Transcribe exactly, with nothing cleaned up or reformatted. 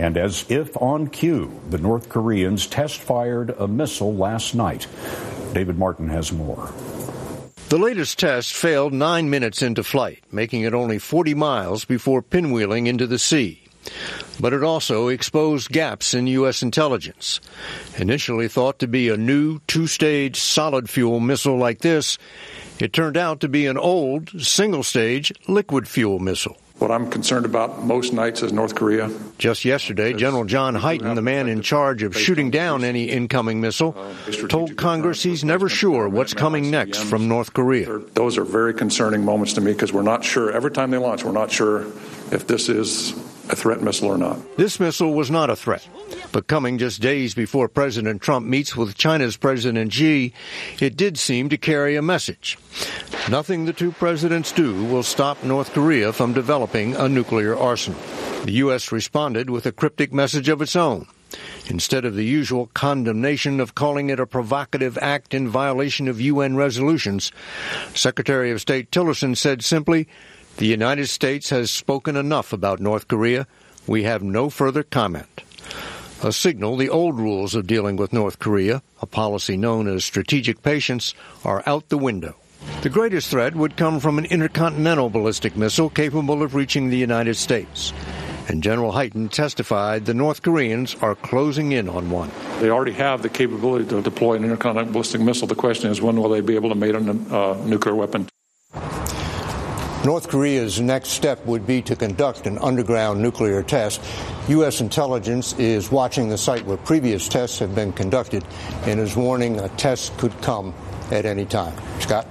And as if on cue, the North Koreans test-fired a missile last night. David Martin has more. The latest test failed nine minutes into flight, making it only forty miles before pinwheeling into the sea. But it also exposed gaps in U S intelligence. Initially thought to be a new two-stage solid-fuel missile like this, it turned out to be an old single-stage liquid-fuel missile. What I'm concerned about most nights is North Korea. Just yesterday, General John Hyten, the man in charge of shooting down any incoming missile, told Congress he's never sure what's coming next from North Korea. Those are very concerning moments to me because we're not sure. Every time they launch, we're not sure if this is a threat missile or not. This missile was not a threat. But coming just days before President Trump meets with China's President Xi, it did seem to carry a message. Nothing the two presidents do will stop North Korea from developing a nuclear arsenal. The U S responded with a cryptic message of its own. Instead of the usual condemnation of calling it a provocative act in violation of U N resolutions, Secretary of State Tillerson said simply, "The United States has spoken enough about North Korea. We have no further comment." A signal the old rules of dealing with North Korea, a policy known as strategic patience, are out the window. The greatest threat would come from an intercontinental ballistic missile capable of reaching the United States. And General Hyten testified the North Koreans are closing in on one. They already have the capability to deploy an intercontinental ballistic missile. The question is, when will they be able to make a uh, nuclear weapon? North Korea's next step would be to conduct an underground nuclear test. U S intelligence is watching the site where previous tests have been conducted and is warning a test could come at any time. Scott?